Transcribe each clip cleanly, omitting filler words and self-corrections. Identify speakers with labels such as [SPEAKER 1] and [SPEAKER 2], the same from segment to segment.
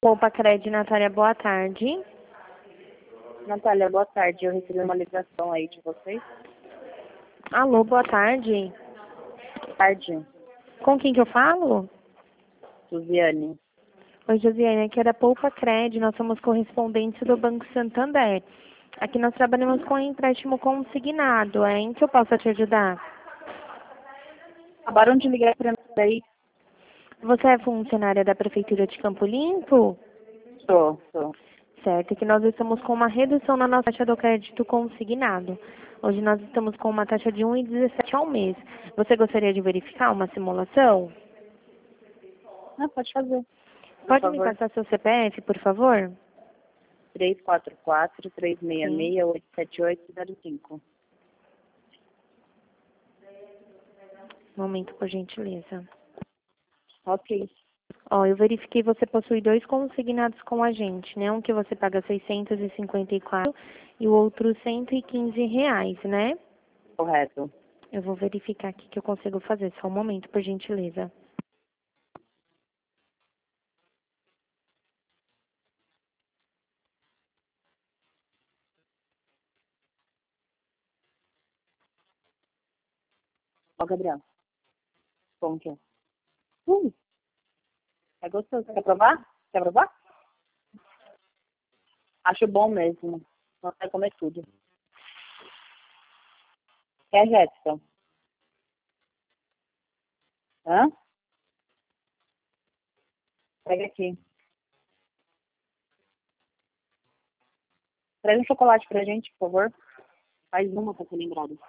[SPEAKER 1] Poupa Cred, Natália, boa tarde.
[SPEAKER 2] Natália, boa tarde. Eu recebi uma ligação aí de vocês.
[SPEAKER 1] Alô, boa tarde.
[SPEAKER 2] Boa tarde.
[SPEAKER 1] Com quem que eu falo?
[SPEAKER 2] Suziane.
[SPEAKER 1] Oi, Josiane, aqui é da Poupa Cred, nós somos correspondentes do Banco Santander. Aqui nós trabalhamos com empréstimo consignado, em que eu posso te ajudar?
[SPEAKER 2] Acabaram de ligar para mim aí?
[SPEAKER 1] Você é funcionária da Prefeitura de Campo Limpo?
[SPEAKER 2] Sou.
[SPEAKER 1] Certo, que nós estamos com uma redução na nossa taxa do crédito consignado. Hoje nós estamos com uma taxa de 1,17 ao mês. Você gostaria de verificar uma simulação?
[SPEAKER 2] Ah, pode fazer.
[SPEAKER 1] Pode me passar seu CPF, por favor?
[SPEAKER 2] 344-366-87805.
[SPEAKER 1] Um momento, por gentileza.
[SPEAKER 2] Ok.
[SPEAKER 1] Ó, eu verifiquei, você possui 2 consignados com a gente, né? Um que você paga 654 e o outro R$ 115, né?
[SPEAKER 2] Correto.
[SPEAKER 1] Eu vou verificar aqui que eu consigo fazer. Só um momento, por gentileza.
[SPEAKER 2] Ó, Gabriel. Como que é? É gostoso. Quer provar? Quer provar? Acho bom mesmo. Não vai comer tudo. Quer, Jéssica? Hã? Pega aqui. Traz um chocolate pra gente, por favor. Faz uma pra ser lembrado.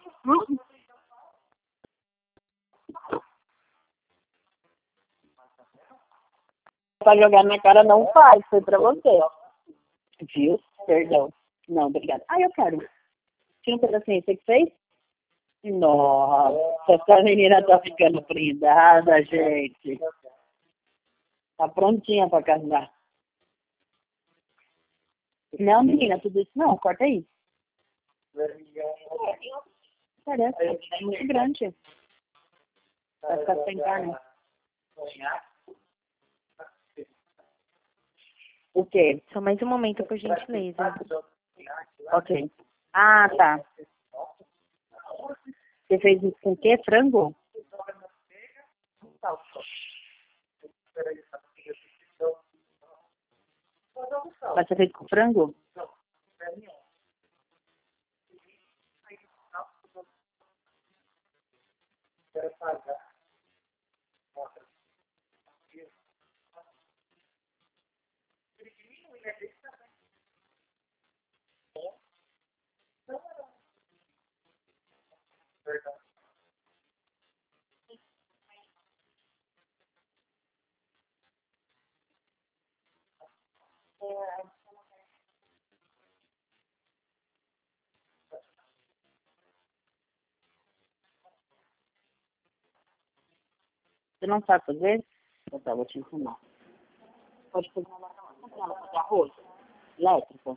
[SPEAKER 2] Pra jogar na cara não faz, foi pra você. Viu? Perdão. Não, obrigada. Ah, eu quero. Tira um pedacinho, você que fez? Nossa, essa menina tá ficando prendada, gente. Tá prontinha pra casar. Não, menina, tudo isso não, corta aí. Parece, é muito grande. Vai ficar sem carne. O quê?
[SPEAKER 1] Só mais um momento, por gentileza.
[SPEAKER 2] Ok. Ah, tá. Você fez isso com o quê? Frango? Mas você fez com frango? Você não sabe fazer? Tá, vou te ensinar. Pode fazer uma macarrão. Fazer arroz elétrico.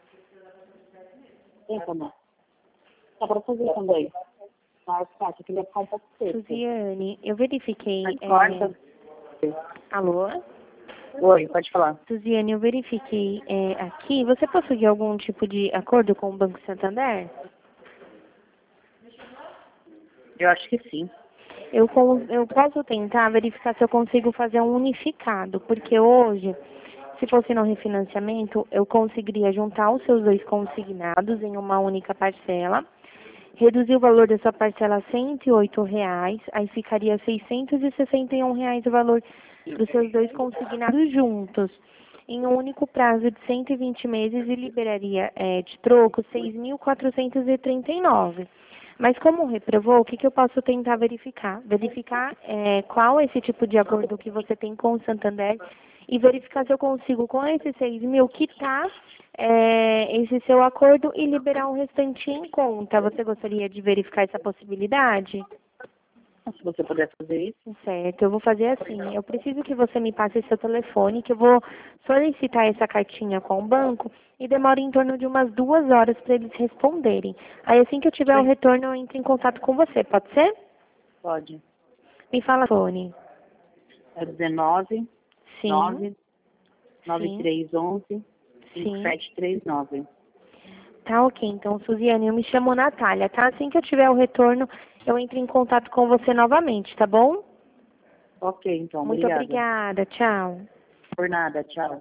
[SPEAKER 2] Tem também. Dá pra fazer também. Mas, Kátia, queria ficar um pouco seco.
[SPEAKER 1] Suziane, eu verifiquei...
[SPEAKER 2] Mas corta.
[SPEAKER 1] Alô?
[SPEAKER 2] Oi, pode falar.
[SPEAKER 1] Suziane, eu verifiquei aqui. Você possui algum tipo de acordo com o Banco Santander?
[SPEAKER 2] Eu acho que sim.
[SPEAKER 1] Eu posso tentar verificar se eu consigo fazer um unificado, porque hoje, se fosse no refinanciamento, eu conseguiria juntar os seus 2 consignados em uma única parcela, reduzir o valor da sua parcela a R$ 108, aí ficaria R$ 661 o valor dos seus 2 consignados juntos, em um único prazo de 120 meses e liberaria de troco R$ 6.439. Mas como reprovou, o que eu posso tentar verificar? Verificar qual é esse tipo de acordo que você tem com o Santander e verificar se eu consigo, com esses 6.000, quitar esse seu acordo e liberar o restante em conta. Você gostaria de verificar essa possibilidade?
[SPEAKER 2] Se você puder fazer isso.
[SPEAKER 1] Certo, eu vou fazer assim. Eu preciso que você me passe seu telefone, que eu vou solicitar essa cartinha com o banco e demora em torno de umas 2 horas para eles responderem. Aí assim que eu tiver o retorno, eu entro em contato com você, pode ser?
[SPEAKER 2] Pode.
[SPEAKER 1] Me fala, Tony.
[SPEAKER 2] É 19
[SPEAKER 1] Sim.
[SPEAKER 2] 9 9311 5739.
[SPEAKER 1] Tá ok, então, Suziane, eu me chamo Natália, tá? Assim que eu tiver o retorno, eu entro em contato com você novamente, tá bom?
[SPEAKER 2] Ok, então,
[SPEAKER 1] Muito
[SPEAKER 2] obrigada.
[SPEAKER 1] obrigada, tchau.
[SPEAKER 2] Por nada, tchau.